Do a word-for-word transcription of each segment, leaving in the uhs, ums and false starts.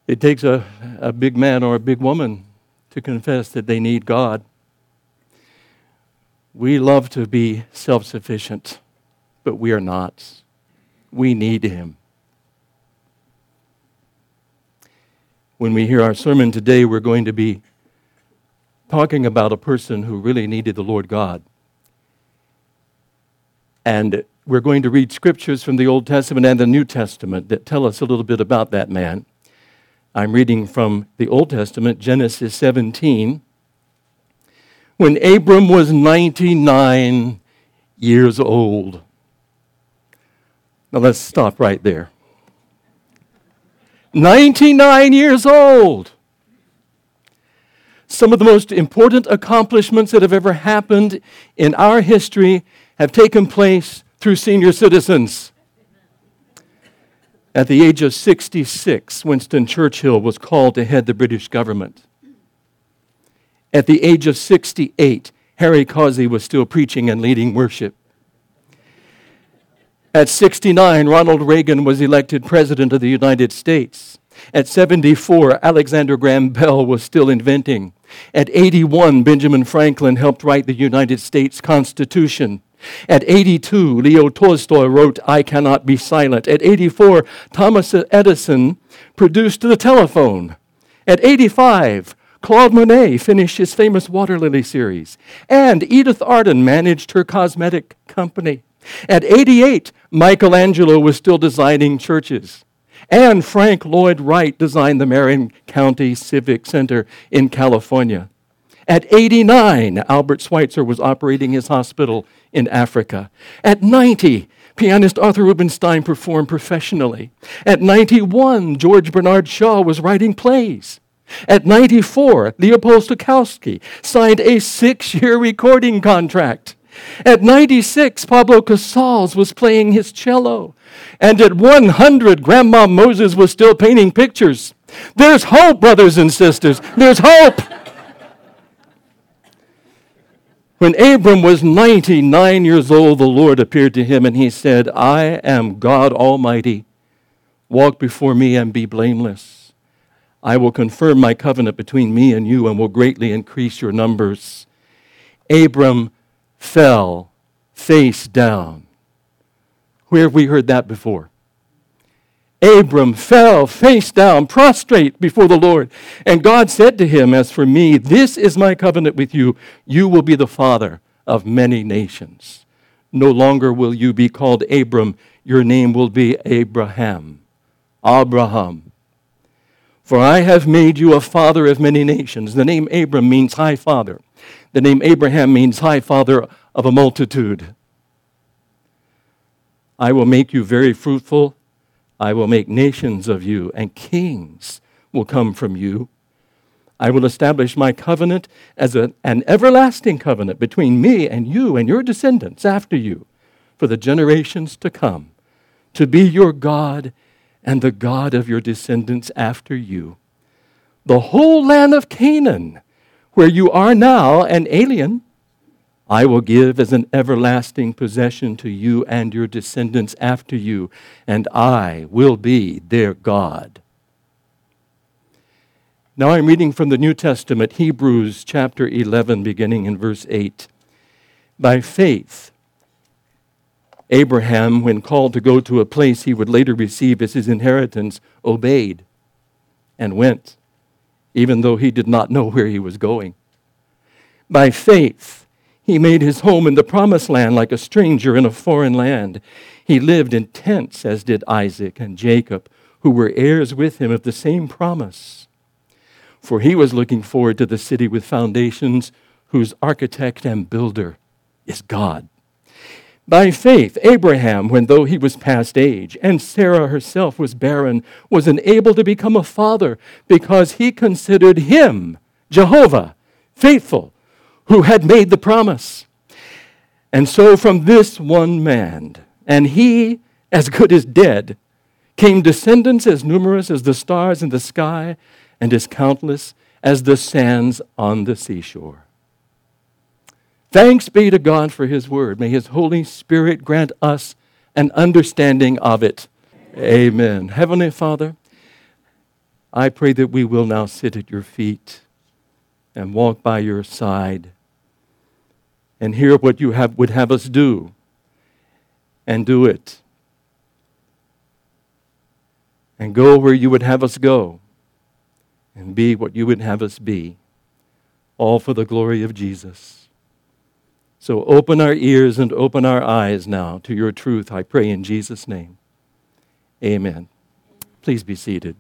It takes a, a big man or a big woman to confess that they need God. We love to be self-sufficient, but we are not. We need Him. When we hear our sermon today, we're going to be talking about a person who really needed the Lord God. And we're going to read scriptures from the Old Testament and the New Testament that tell us a little bit about that man. I'm reading from the Old Testament, Genesis seventeen. When Abram was ninety-nine years old. Now let's stop right there. ninety-nine years old. Some of the most important accomplishments that have ever happened in our history have taken place through senior citizens. At the age of sixty-six, Winston Churchill was called to head the British government. At the age of sixty-eight, Harry Causey was still preaching and leading worship. At sixty-nine, Ronald Reagan was elected President of the United States. At seventy-four, Alexander Graham Bell was still inventing. At eighty-one, Benjamin Franklin helped write the United States Constitution. At eighty-two, Leo Tolstoy wrote, "I Cannot Be Silent." At eighty-four, Thomas Edison produced the telephone. At eighty-five, Claude Monet finished his famous Water Lily series. And Edith Arden managed her cosmetic company. At eighty-eight, Michelangelo was still designing churches. And Frank Lloyd Wright designed the Marion County Civic Center in California. At eighty-nine, Albert Schweitzer was operating his hospital in Africa. At ninety, pianist Arthur Rubinstein performed professionally. At ninety-one, George Bernard Shaw was writing plays. At ninety-four, Leopold Stokowski signed a six-year recording contract. At ninety-six, Pablo Casals was playing his cello. And at one hundred, Grandma Moses was still painting pictures. There's hope, brothers and sisters. There's hope. When Abram was ninety-nine years old, the Lord appeared to him and he said, "I am God Almighty. Walk before me and be blameless. I will confirm my covenant between me and you and will greatly increase your numbers." Abram fell face down. Where have we heard that before? Abram fell face down, prostrate before the Lord. And God said to him, "As for me, this is my covenant with you. You will be the father of many nations. No longer will you be called Abram. Your name will be Abraham." Abraham. "For I have made you a father of many nations." The name Abram means high father. The name Abraham means high father of a multitude. "I will make you very fruitful. I will make nations of you, and kings will come from you. I will establish my covenant as a, an everlasting covenant between me and you and your descendants after you for the generations to come, to be your God and the God of your descendants after you. The whole land of Canaan, where you are now an alien, I will give as an everlasting possession to you and your descendants after you, and I will be their God." Now I'm reading from the New Testament, Hebrews chapter eleven, beginning in verse eight. By faith, Abraham, when called to go to a place he would later receive as his inheritance, obeyed and went, even though he did not know where he was going. By faith, he made his home in the promised land like a stranger in a foreign land. He lived in tents, as did Isaac and Jacob, who were heirs with him of the same promise. For he was looking forward to the city with foundations, whose architect and builder is God. By faith, Abraham, when though he was past age, and Sarah herself was barren, was enabled to become a father, because he considered him, Jehovah, faithful, who had made the promise. And so from this one man, and he as good as dead, came descendants as numerous as the stars in the sky and as countless as the sands on the seashore. Thanks be to God for his word. May his Holy Spirit grant us an understanding of it. Amen. Heavenly Father, I pray that we will now sit at your feet and walk by your side and hear what you have, would have us do and do it. And go where you would have us go and be what you would have us be, all for the glory of Jesus. So open our ears and open our eyes now to your truth, I pray in Jesus' name. Amen. Please be seated.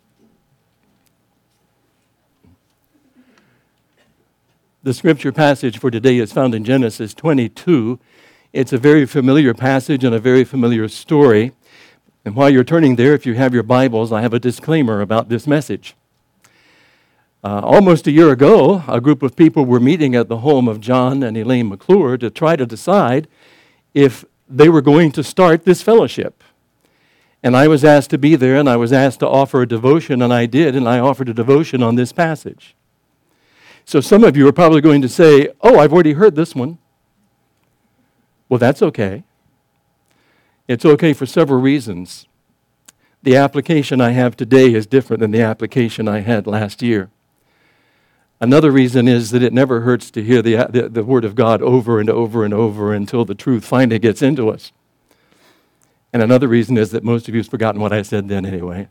The scripture passage for today is found in Genesis twenty-two. It's a very familiar passage and a very familiar story. And while you're turning there, if you have your Bibles, I have a disclaimer about this message. Uh, almost a year ago, a group of people were meeting at the home of John and Elaine McClure to try to decide if they were going to start this fellowship. And I was asked to be there, and I was asked to offer a devotion, and I did, and I offered a devotion on this passage. So some of you are probably going to say, oh, I've already heard this one. Well, that's okay. It's okay for several reasons. The application I have today is different than the application I had last year. Another reason is that it never hurts to hear the, the, the Word of God over and over and over until the truth finally gets into us. And another reason is that most of you have forgotten what I said then anyway.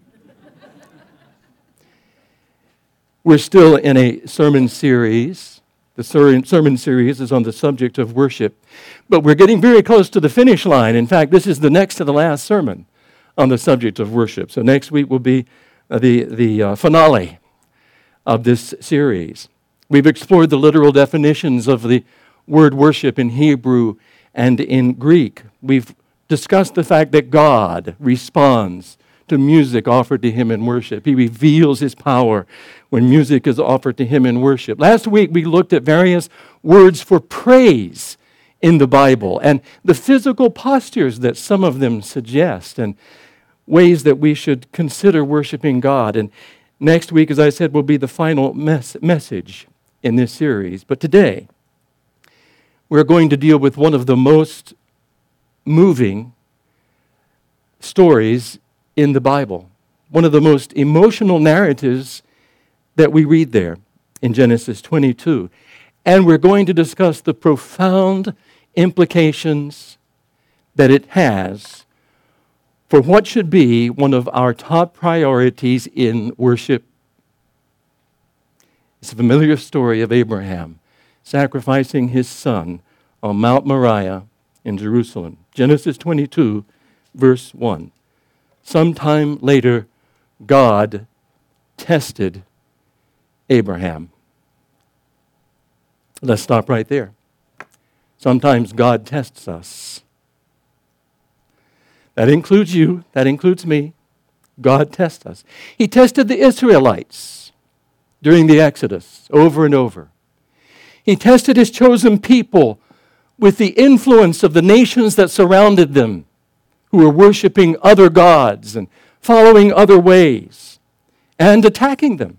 We're still in a sermon series. The ser- sermon series is on the subject of worship. But we're getting very close to the finish line. In fact, this is the next to the last sermon on the subject of worship. So next week will be uh, the, the uh, finale of this series. We've explored the literal definitions of the word worship in Hebrew and in Greek. We've discussed the fact that God responds to music offered to him in worship. He reveals his power when music is offered to him in worship. Last week we looked at various words for praise in the Bible and the physical postures that some of them suggest and ways that we should consider worshiping God. And next week, as I said, will be the final mes- message in this series. But today, we're going to deal with one of the most moving stories in the Bible, one of the most emotional narratives that we read there in Genesis twenty-two. And we're going to discuss the profound implications that it has for what should be one of our top priorities in worship. It's a familiar story of Abraham sacrificing his son on Mount Moriah in Jerusalem. Genesis twenty-two, verse one. Sometime later, God tested Abraham. Let's stop right there. Sometimes God tests us. That includes you. That includes me. God tests us. He tested the Israelites during the Exodus over and over. He tested his chosen people with the influence of the nations that surrounded them, who were worshiping other gods and following other ways and attacking them.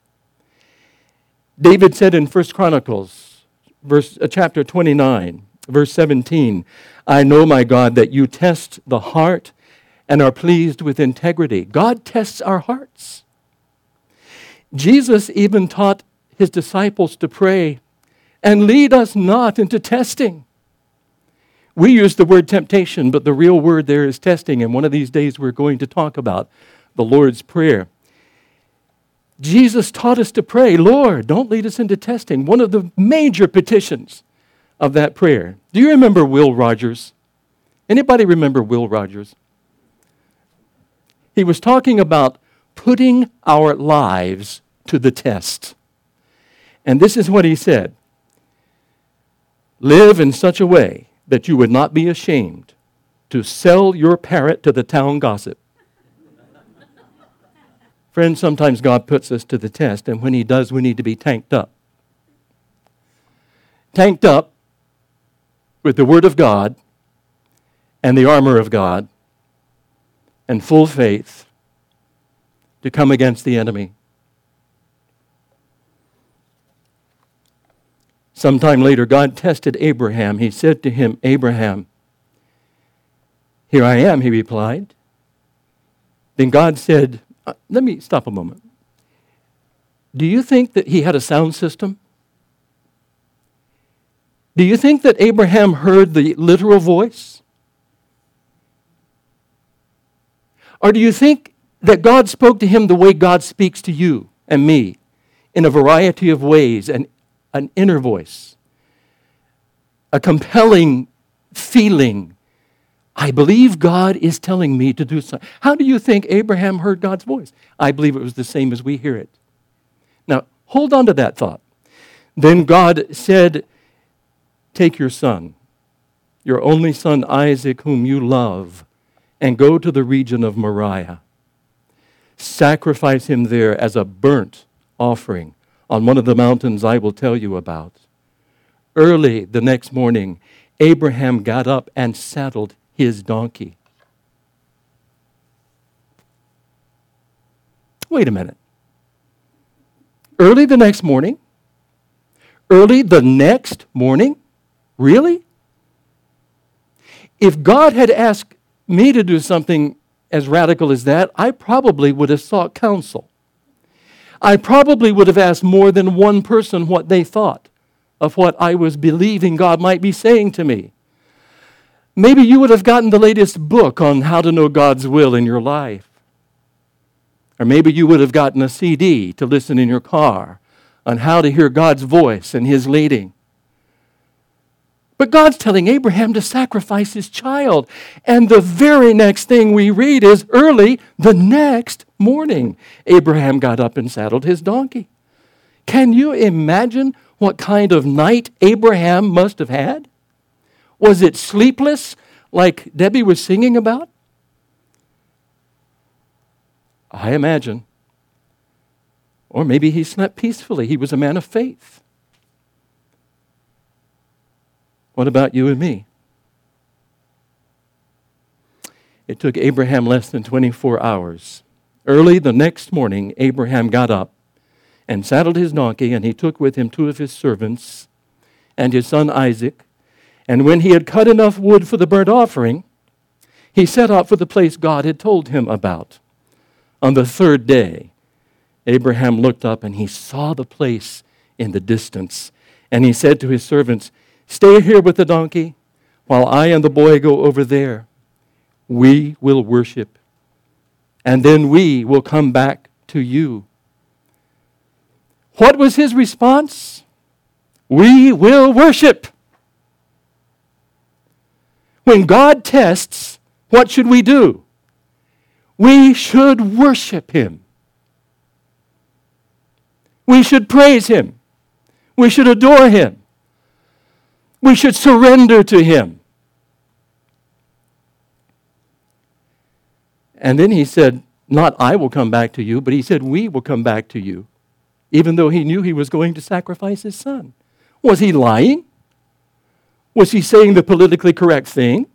David said in First Chronicles, verse, uh, chapter twenty-nine, verse seventeen, I know, my God, that you test the heart and are pleased with integrity. God tests our hearts. Jesus even taught his disciples to pray, and lead us not into testing. We use the word temptation, but the real word there is testing, and one of these days we're going to talk about the Lord's Prayer. Jesus taught us to pray, Lord, don't lead us into testing. One of the major petitions of that prayer. Do you remember Will Rogers? Anybody remember Will Rogers? He was talking about putting our lives to the test. And this is what he said. Live in such a way that you would not be ashamed to sell your parrot to the town gossip. Friends, sometimes God puts us to the test, and when he does, we need to be tanked up. Tanked up with the Word of God and the armor of God and full faith to come against the enemy. Sometime later, God tested Abraham. He said to him, Abraham, here I am, he replied. Then God said, uh, let me stop a moment. Do you think that he had a sound system? Do you think that Abraham heard the literal voice? Or do you think that God spoke to him the way God speaks to you and me, in a variety of ways, and an inner voice, a compelling feeling? I believe God is telling me to do something. How do you think Abraham heard God's voice? I believe it was the same as we hear it. Now, hold on to that thought. Then God said, take your son, your only son Isaac, whom you love, and go to the region of Moriah. Sacrifice him there as a burnt offering on one of the mountains I will tell you about. Early the next morning, Abraham got up and saddled his donkey. Wait a minute. Early the next morning? Early the next morning? Really? If God had asked me to do something as radical as that, I probably would have sought counsel. I probably would have asked more than one person what they thought of what I was believing God might be saying to me. Maybe you would have gotten the latest book on how to know God's will in your life. Or maybe you would have gotten a C D to listen in your car on how to hear God's voice and His leading. But God's telling Abraham to sacrifice his child. And the very next thing we read is early the next morning, Abraham got up and saddled his donkey. Can you imagine what kind of night Abraham must have had? Was it sleepless, like Debbie was singing about? I imagine. Or maybe he slept peacefully. He was a man of faith. What about you and me? It took Abraham less than twenty-four hours. Early the next morning, Abraham got up and saddled his donkey, and he took with him two of his servants and his son Isaac. And when he had cut enough wood for the burnt offering, he set out for the place God had told him about. On the third day, Abraham looked up and he saw the place in the distance. And he said to his servants, "Stay here with the donkey while I and the boy go over there. We will worship, and then we will come back to you." What was his response? We will worship. When God tests, what should we do? We should worship Him. We should praise Him. We should adore Him. We should surrender to Him. And then he said, not I will come back to you, but he said, we will come back to you, even though he knew he was going to sacrifice his son. Was he lying? Was he saying the politically correct thing?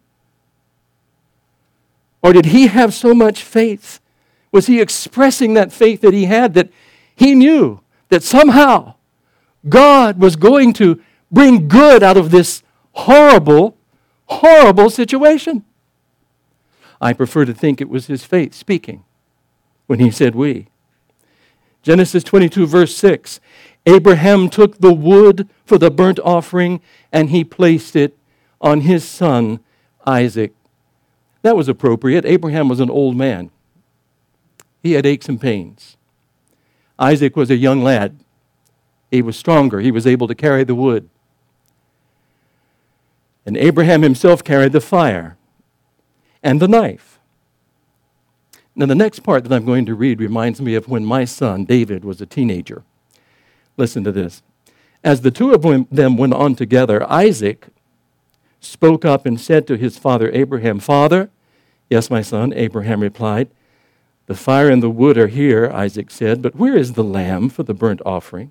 Or did he have so much faith? Was he expressing that faith that he had that he knew that somehow God was going to bring good out of this horrible, horrible situation? I prefer to think it was his faith speaking when he said we. Genesis twenty-two, verse six, Abraham took the wood for the burnt offering and he placed it on his son Isaac. That was appropriate. Abraham was an old man. He had aches and pains. Isaac was a young lad. He was stronger. He was able to carry the wood. And Abraham himself carried the fire and the knife. Now, the next part that I'm going to read reminds me of when my son, David, was a teenager. Listen to this. As the two of them went on together, Isaac spoke up and said to his father Abraham, "Father?" "Yes, my son," Abraham replied. "The fire and the wood are here," Isaac said, "but where is the lamb for the burnt offering?"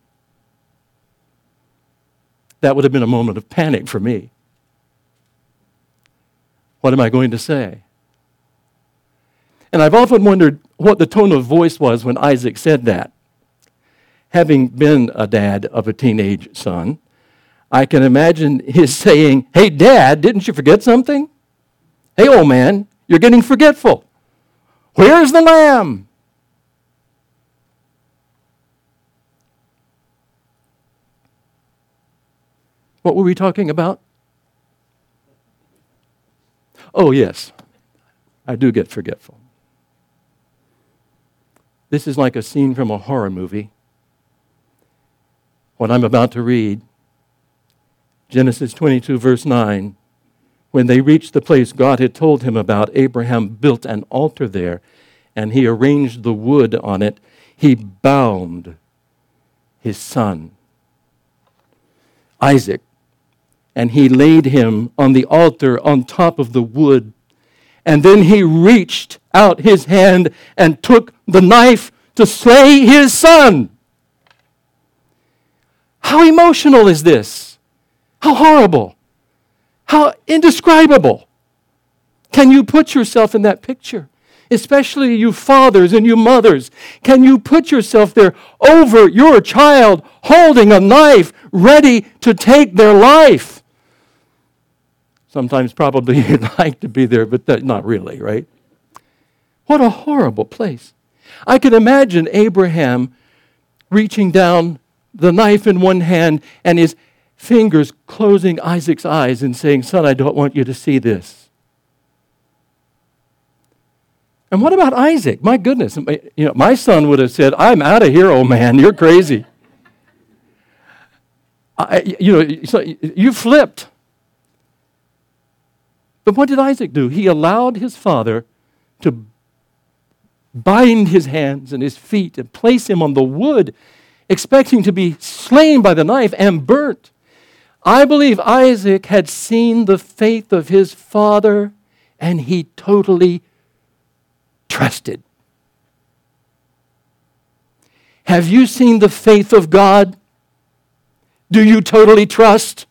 That would have been a moment of panic for me. What am I going to say? And I've often wondered what the tone of voice was when Isaac said that. Having been a dad of a teenage son, I can imagine his saying, "Hey, Dad, didn't you forget something? Hey, old man, you're getting forgetful. Where's the lamb?" What were we talking about? Oh, yes. I do get forgetful. This is like a scene from a horror movie. What I'm about to read, Genesis twenty-two, verse nine, when they reached the place God had told him about, Abraham built an altar there, and he arranged the wood on it. He bound his son, Isaac, and he laid him on the altar on top of the wood. And then he reached out his hand and took the knife to slay his son. How emotional is this? How horrible. How indescribable. Can you put yourself in that picture? Especially you fathers and you mothers. Can you put yourself there over your child holding a knife ready to take their life? Sometimes probably you'd like to be there, but that, not really, right? What a horrible place. I can imagine Abraham reaching down, the knife in one hand, and his fingers closing Isaac's eyes and saying, "Son, I don't want you to see this." And what about Isaac? My goodness, you know, my son would have said, "I'm out of here, old man. You're crazy." I, you know, so you flipped. But what did Isaac do? He allowed his father to bind his hands and his feet and place him on the wood, expecting to be slain by the knife and burnt. I believe Isaac had seen the faith of his father, and he totally trusted. Have you seen the faith of God? Do you totally trust?